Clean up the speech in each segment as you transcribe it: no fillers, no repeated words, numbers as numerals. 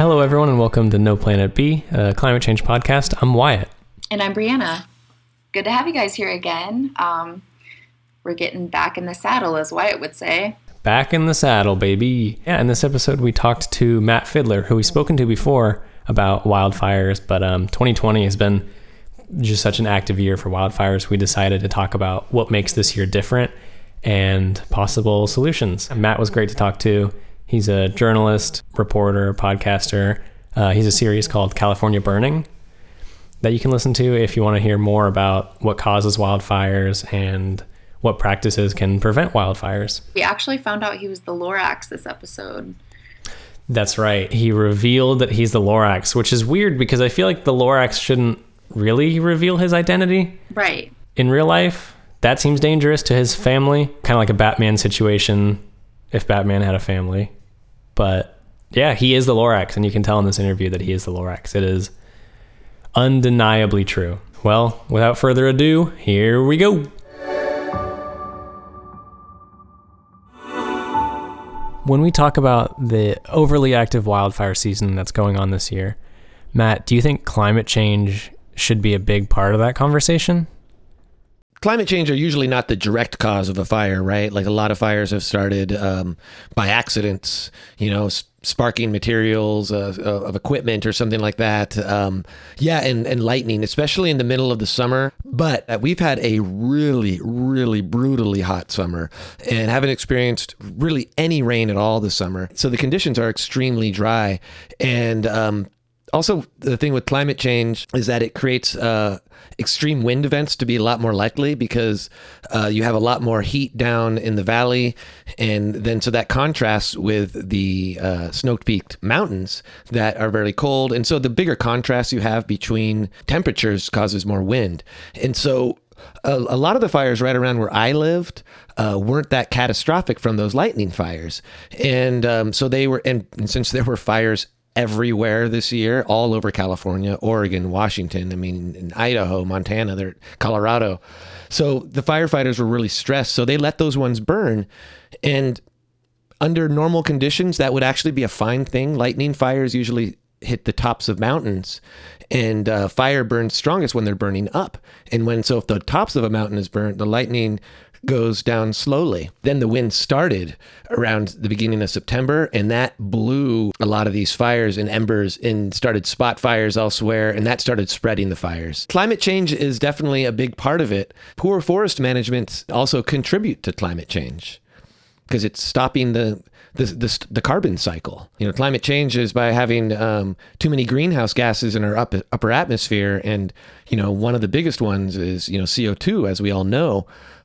Hello, everyone, and welcome to No Planet B, a climate change podcast. I'm Wyatt. And I'm Brianna. Good to have you guys here again. We're getting back in the saddle, as Wyatt would say. Back in the saddle, baby. Yeah, in this episode, we talked to Matt Fidler, who we've spoken to before about wildfires, but 2020 has been just such an active year for wildfires. We decided to talk about what makes this year different and possible solutions. Matt was great to talk to. He's a journalist, reporter, podcaster. He's a series called California Burning that you can listen to if you want to hear more about what causes wildfires and what practices can prevent wildfires. We actually found out he was the Lorax this episode. That's right. He revealed that he's the Lorax, which is weird because I feel like the Lorax shouldn't really reveal his identity. Right. In real life, that seems dangerous to his family. Kind of like a Batman situation if Batman had a family. But yeah, he is the Lorax, and you can tell in this interview that he is the Lorax. It is undeniably true. Well, without further ado, here we go. When we talk about the overly active wildfire season that's going on this year, Matt, do you think climate change should be a big part of that conversation? Climate change are usually not the direct cause of a fire, right? Like a lot of fires have started by accidents, sparking materials of equipment or something like that. And lightning, especially in the middle of the summer. But we've had a really, really brutally hot summer and haven't experienced really any rain at all this summer. So the conditions are extremely dry. And also, the thing with climate change is that it creates extreme wind events to be a lot more likely because you have a lot more heat down in the valley. And then so that contrasts with the snow-peaked mountains that are very cold. And so the bigger contrast you have between temperatures causes more wind. And so a lot of the fires right around where I lived weren't that catastrophic from those lightning fires. And so they were, and since there were fires everywhere this year, all over California, Oregon, Washington, in Idaho, Montana, Colorado. So the firefighters were really stressed. So they let those ones burn. And under normal conditions, that would actually be a fine thing. Lightning fires usually hit the tops of mountains, and fire burns strongest when they're burning up. And if the tops of a mountain is burnt, the lightning goes down slowly. Then the wind started around the beginning of September, and that blew a lot of these fires and embers and started spot fires elsewhere, and that started spreading the fires. Climate change is definitely a big part of it. Poor forest management also contribute to climate change because it's stopping the carbon cycle. Climate change is by having too many greenhouse gases in our upper atmosphere, and one of the biggest ones is CO2, as we all know.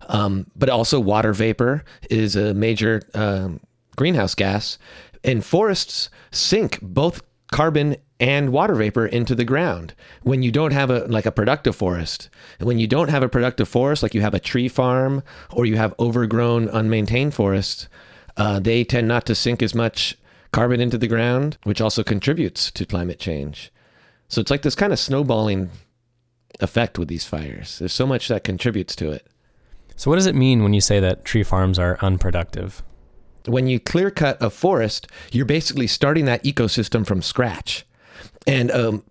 But also water vapor is a major greenhouse gas, and forests sink both carbon and water vapor into the ground when you don't have a productive forest. And when you don't have a productive forest, like you have a tree farm or you have overgrown, unmaintained forests, they tend not to sink as much carbon into the ground, which also contributes to climate change. So it's like this kind of snowballing effect with these fires. There's so much that contributes to it. So what does it mean when you say that tree farms are unproductive? When you clear cut a forest, you're basically starting that ecosystem from scratch. And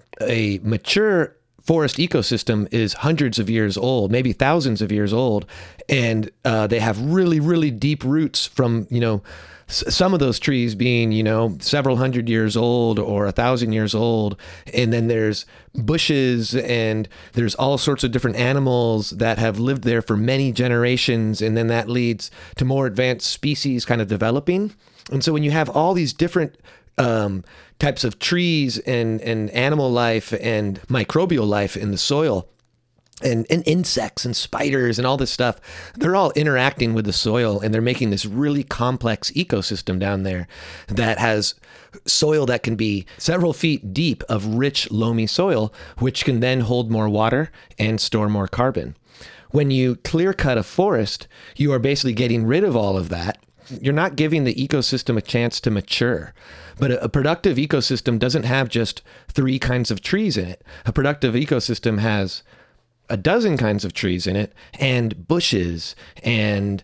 a mature forest ecosystem is hundreds of years old, maybe thousands of years old. And they have really, really deep roots from, some of those trees being, several hundred years old or 1,000 years old. And then there's bushes and there's all sorts of different animals that have lived there for many generations. And then that leads to more advanced species kind of developing. And so when you have all these different types of trees and animal life and microbial life in the soil, and insects and spiders and all this stuff, they're all interacting with the soil, and they're making this really complex ecosystem down there that has soil that can be several feet deep of rich, loamy soil, which can then hold more water and store more carbon. When you clear cut a forest, you are basically getting rid of all of that. You're not giving the ecosystem a chance to mature. But a productive ecosystem doesn't have just 3 kinds of trees in it. A productive ecosystem has a dozen kinds of trees in it, and bushes, and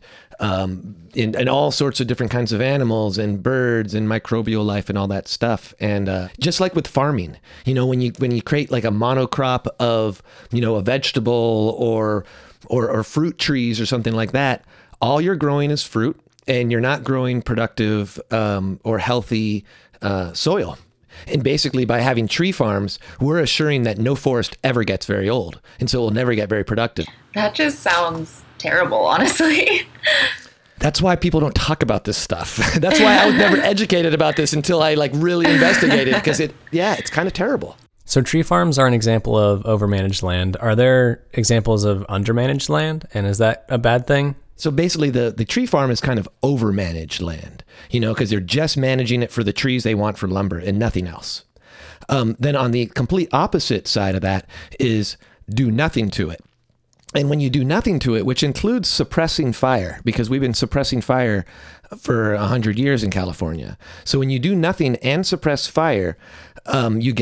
all sorts of different kinds of animals and birds and microbial life and all that stuff. And just like with farming, when you create like a monocrop of a vegetable or fruit trees or something like that, all you're growing is fruit, and you're not growing productive or healthy soil. And basically, by having tree farms, we're assuring that no forest ever gets very old, and so it will never get very productive. That just sounds terrible, honestly. That's why people don't talk about this stuff. That's why I was never educated about this until I really investigated, because it's kind of terrible. So tree farms are an example of overmanaged land. Are there examples of undermanaged land? And is that a bad thing? So basically, the tree farm is kind of overmanaged land, because they're just managing it for the trees they want for lumber and nothing else. Then on the complete opposite side of that is do nothing to it. And when you do nothing to it, which includes suppressing fire, because we've been suppressing fire for 100 years in California. So when you do nothing and suppress fire, you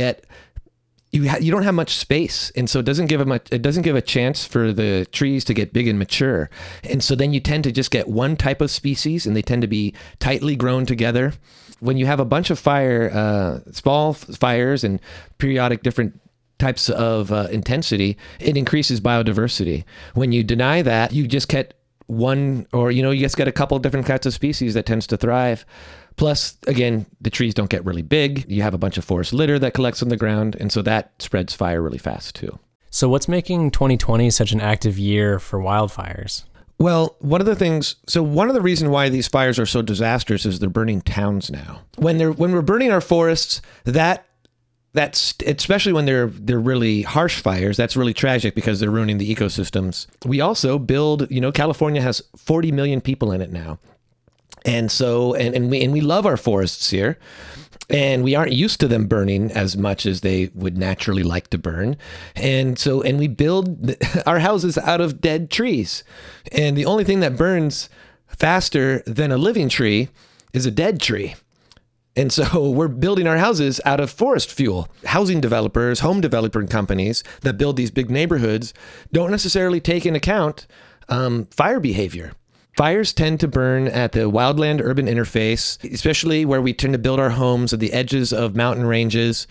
don't have much space, and so it doesn't give a chance for the trees to get big and mature. And so then you tend to just get one type of species, and they tend to be tightly grown together. When you have a bunch of small fires and periodic different types of intensity, it increases biodiversity. When you deny that, you just get one, or you just get a couple different kinds of species that tends to thrive. Plus, again, the trees don't get really big. You have a bunch of forest litter that collects on the ground, and so that spreads fire really fast too. So what's making 2020 such an active year for wildfires? Well, one of the reasons why these fires are so disastrous is they're burning towns now. When we're burning our forests, that's especially when they're really harsh fires, that's really tragic because they're ruining the ecosystems. We also build, California has 40 million people in it now. And so, and we love our forests here, and we aren't used to them burning as much as they would naturally like to burn. And so, and we build our houses out of dead trees. And the only thing that burns faster than a living tree is a dead tree. And so we're building our houses out of forest fuel. Housing developers, home developer companies that build these big neighborhoods don't necessarily take into account fire behavior. Fires tend to burn at the wildland urban interface, especially where we tend to build our homes at the edges of mountain ranges,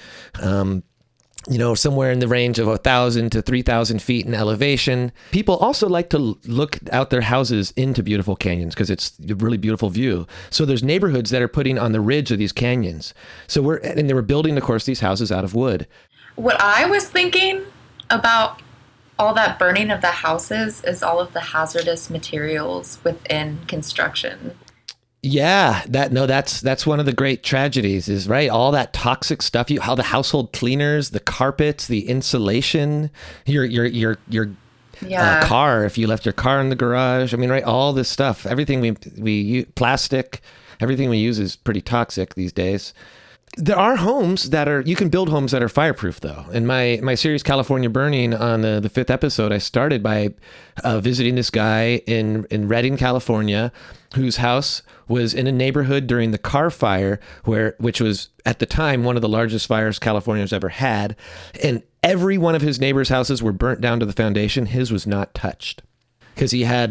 somewhere in the range of 1,000 to 3,000 feet in elevation. People also like to look out their houses into beautiful canyons because it's a really beautiful view. So there's neighborhoods that are putting on the ridge of these canyons. And they were building, of course, these houses out of wood. What I was thinking about all that burning of the houses is all of the hazardous materials within construction. Yeah, that's one of the great tragedies is, right? All that toxic stuff, how the household cleaners, the carpets, the insulation, your car, if you left your car in the garage. I mean, right? All this stuff, everything we use, plastic, everything we use is pretty toxic these days. There are homes you can build homes that are fireproof though. In my series California Burning, on the 5th episode, I started by visiting this guy in Redding, California, whose house was in a neighborhood during the Carr Fire, which was at the time one of the largest fires California's ever had. And every one of his neighbors' houses were burnt down to the foundation. His was not touched because he had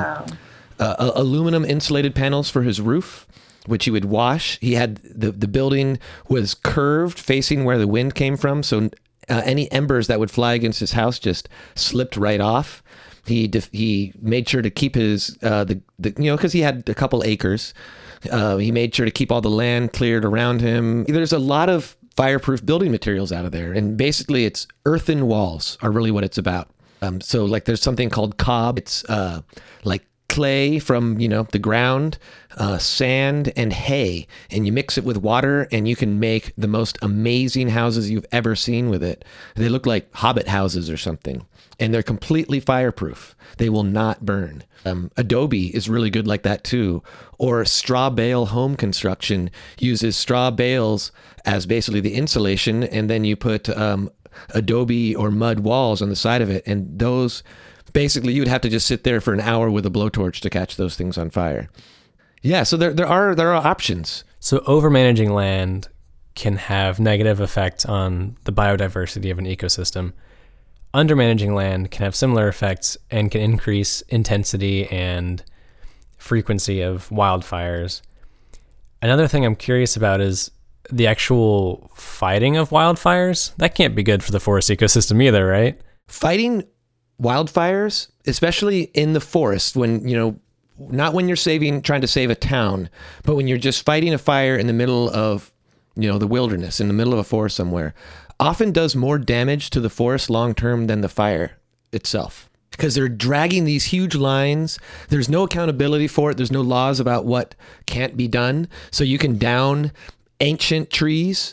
aluminum insulated panels for his roof, which he would wash. He had the building was curved facing where the wind came from. So any embers that would fly against his house just slipped right off. He made sure to keep his, because he had a couple acres. He made sure to keep all the land cleared around him. There's a lot of fireproof building materials out of there. And basically it's earthen walls are really what it's about. So like there's something called cob. It's like clay from, the ground, sand and hay, and you mix it with water and you can make the most amazing houses you've ever seen with it. They look like hobbit houses or something, and they're completely fireproof. They will not burn. Adobe is really good like that too. Or straw bale home construction uses straw bales as basically the insulation, and then you put adobe or mud walls on the side of it, and those basically you would have to just sit there for an hour with a blowtorch to catch those things on fire. Yeah, so there are options. So overmanaging land can have negative effects on the biodiversity of an ecosystem. undermanaging land can have similar effects and can increase intensity and frequency of wildfires. Another thing I'm curious about is the actual fighting of wildfires. That can't be good for the forest ecosystem either, right? Fighting wildfires, especially in the forest, when, not when you're trying to save a town, but when you're just fighting a fire in the middle of, the wilderness, in the middle of a forest somewhere, often does more damage to the forest long-term than the fire itself. Because they're dragging these huge lines. There's no accountability for it. There's no laws about what can't be done. So you can down ancient trees.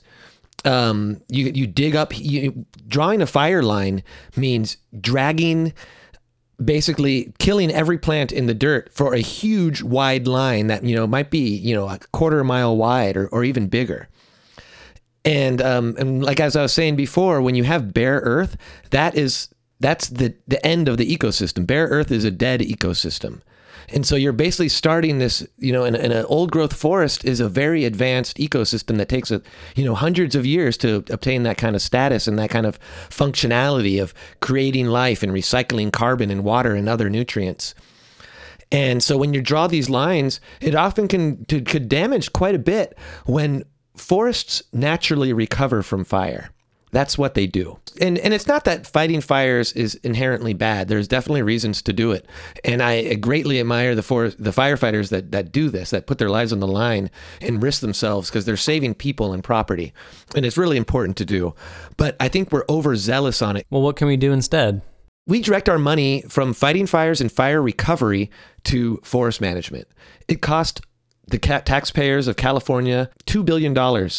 You dig up, drawing a fire line means basically killing every plant in the dirt for a huge wide line that, might be, a quarter mile wide or even bigger. And like, as I was saying before, when you have bare earth, that's the end of the ecosystem. Bare earth is a dead ecosystem. And so you're basically starting this, in an old growth forest is a very advanced ecosystem that takes, hundreds of years to obtain that kind of status and that kind of functionality of creating life and recycling carbon and water and other nutrients. And so when you draw these lines, it often could damage quite a bit when forests naturally recover from fire. That's what they do. And it's not that fighting fires is inherently bad. There's definitely reasons to do it. And I greatly admire the firefighters that do this, that put their lives on the line and risk themselves because they're saving people and property. And it's really important to do. But I think we're overzealous on it. Well, what can we do instead? We direct our money from fighting fires and fire recovery to forest management. It cost the taxpayers of California $2 billion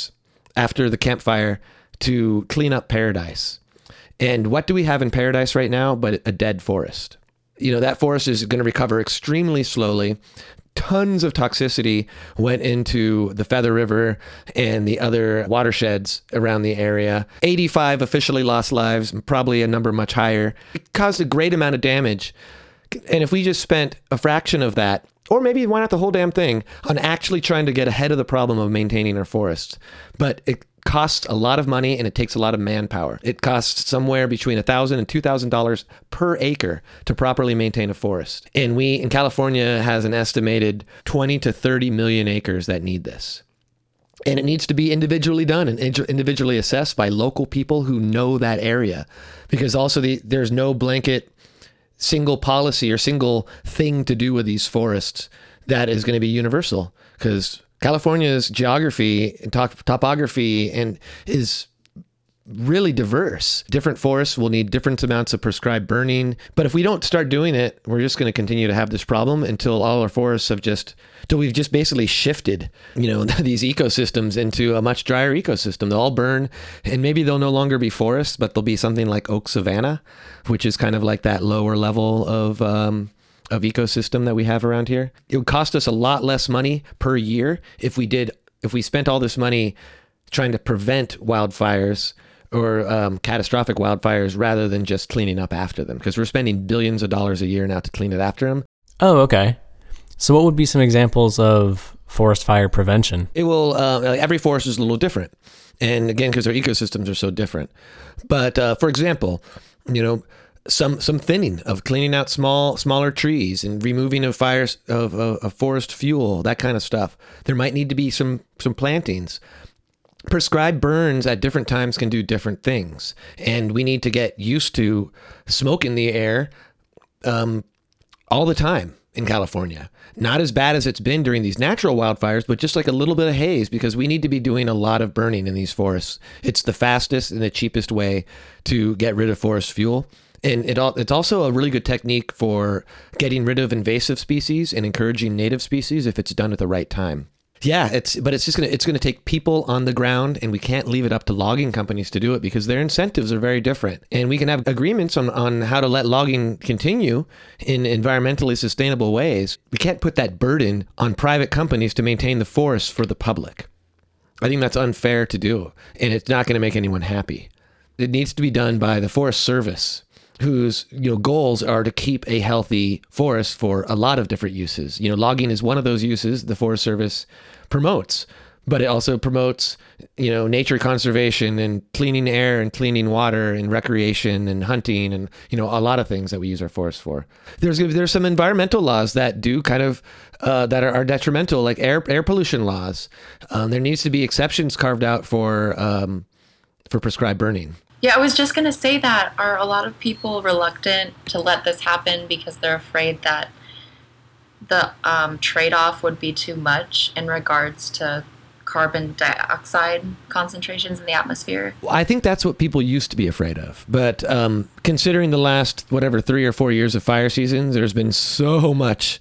after the Camp Fire to clean up Paradise. And what do we have in Paradise right now but a dead forest? That forest is going to recover extremely slowly. Tons of toxicity went into the Feather River and the other watersheds around the area. 85 officially lost lives, probably a number much higher. It caused a great amount of damage. And if we just spent a fraction of that, or maybe why not the whole damn thing, on actually trying to get ahead of the problem of maintaining our forests. But it costs a lot of money and it takes a lot of manpower. It costs somewhere between $1,000 and $2,000 per acre to properly maintain a forest. And we in California has an estimated 20 to 30 million acres that need this. And it needs to be individually done and individually assessed by local people who know that area. Because also there's no blanket single policy or single thing to do with these forests that is going to be universal, because California's geography and topography is really diverse. Different forests will need different amounts of prescribed burning. But if we don't start doing it, we're just going to continue to have this problem until all our forests till we've just basically shifted, these ecosystems into a much drier ecosystem. They'll all burn, and maybe they'll no longer be forests, but they'll be something like oak savanna, which is kind of like that lower level of ecosystem that we have around here. It would cost us a lot less money per year if we spent all this money trying to prevent wildfires or catastrophic wildfires rather than just cleaning up after them, because we're spending billions of dollars a year now to clean it after them. Oh, okay. So what would be some examples of forest fire prevention? It will, every forest is a little different. And again, because their ecosystems are so different. But for example, some thinning of cleaning out smaller trees and removing of fires of forest fuel, that kind of stuff. There might need to be some plantings. Prescribed burns at different times can do different things. And we need to get used to smoke in the air all the time in California. Not as bad as it's been during these natural wildfires, but just like a little bit of haze, because we need to be doing a lot of burning in these forests. It's the fastest and the cheapest way to get rid of forest fuel. And it's also a really good technique for getting rid of invasive species and encouraging native species if it's done at the right time. Yeah, it's gonna take people on the ground, and we can't leave it up to logging companies to do it because their incentives are very different. And we can have agreements on how to let logging continue in environmentally sustainable ways. We can't put that burden on private companies to maintain the forests for the public. I think that's unfair to do, and it's not going to make anyone happy. It needs to be done by the Forest Service, whose goals are to keep a healthy forest for a lot of different uses. Logging is one of those uses the Forest Service promotes, but it also promotes, nature conservation and cleaning air and cleaning water and recreation and hunting and, a lot of things that we use our forests for. There's some environmental laws that do kind of, that are detrimental, like air pollution laws. There needs to be exceptions carved out for prescribed burning. Yeah, I was just going to say that. Are a lot of people reluctant to let this happen because they're afraid that the trade-off would be too much in regards to carbon dioxide concentrations in the atmosphere? Well, I think that's what people used to be afraid of. But considering the last, 3 or 4 years of fire seasons, there's been so much.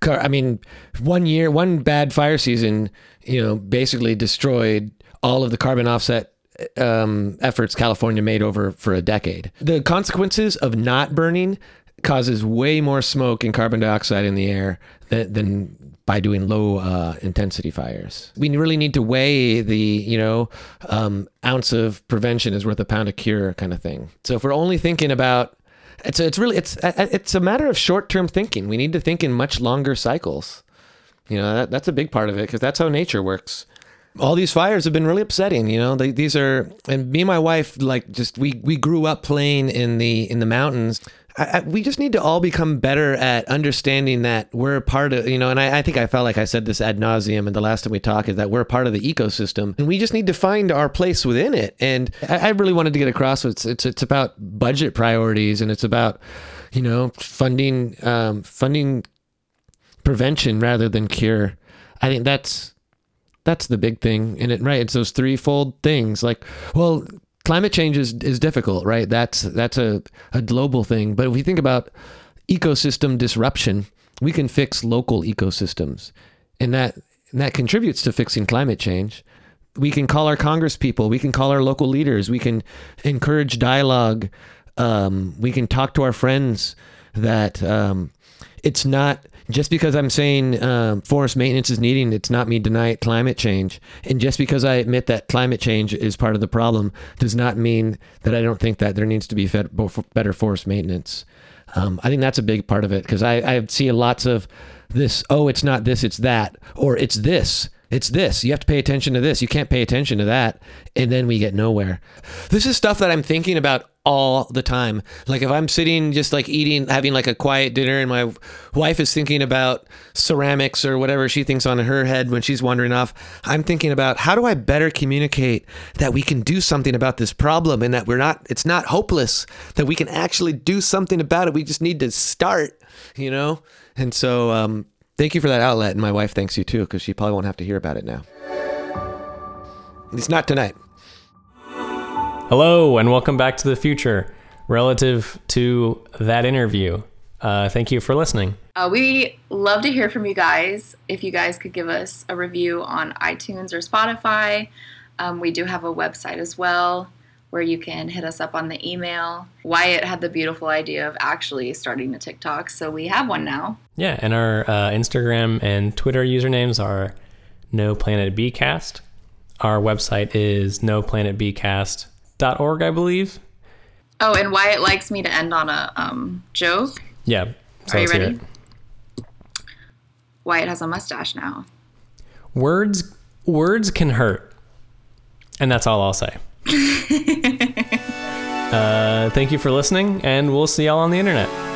One bad fire season, basically destroyed all of the carbon offset efforts California made over for a decade. The consequences of not burning causes way more smoke and carbon dioxide in the air than by doing low intensity fires. We really need to weigh the, ounce of prevention is worth a pound of cure kind of thing. So if we're only thinking about, it's a matter of short-term thinking. We need to think in much longer cycles. That's a big part of it because that's how nature works. All these fires have been really upsetting, these are, and me and my wife, we grew up playing in the mountains. We just need to all become better at understanding that we're a part of, and I think I felt like I said this ad nauseum and the last time we talked, is that we're a part of the ecosystem and we just need to find our place within it. And I really wanted to get across it's about budget priorities, and it's about, funding prevention rather than cure. I think that's the big thing in it, right? It's those threefold things. Climate change is difficult, right? That's a global thing. But if we think about ecosystem disruption, we can fix local ecosystems, and that contributes to fixing climate change. We can call our Congress people. We can call our local leaders. We can encourage dialogue. We can talk to our friends that it's not just because I'm saying forest maintenance is needing, it's not me denying climate change. And just because I admit that climate change is part of the problem does not mean that I don't think that there needs to be better forest maintenance. I think that's a big part of it, because I see lots of this, it's not this, it's that, or it's this. It's this. You have to pay attention to this. You can't pay attention to that. And then we get nowhere. This is stuff that I'm thinking about all the time. Like if I'm sitting just eating, having a quiet dinner, and my wife is thinking about ceramics or whatever she thinks on her head when she's wandering off, I'm thinking about how do I better communicate that we can do something about this problem, and that it's not hopeless, that we can actually do something about it. We just need to start, And so, thank you for that outlet, and my wife thanks you too, because she probably won't have to hear about it now. At least not tonight. Hello, and welcome back to the future. Relative to that interview, thank you for listening. We love to hear from you guys. If you guys could give us a review on iTunes or Spotify. We do have a website as well, where you can hit us up on the email. Wyatt had the beautiful idea of actually starting a TikTok, so we have one now. Yeah, and our Instagram and Twitter usernames are NoPlanetBcast. Our website is noplanetbcast.org, I believe. Oh, and Wyatt likes me to end on a joke. Yeah. So are you ready? Wyatt has a mustache now. Words can hurt. And that's all I'll say. Thank you for listening, and we'll see y'all on the internet.